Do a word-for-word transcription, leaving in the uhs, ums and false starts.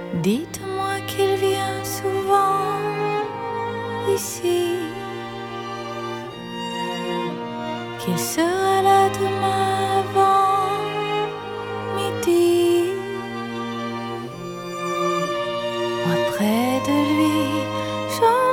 Dites-moi qu'il vient souvent ici, qu'il sera là demain avant midi. Moi près de lui, je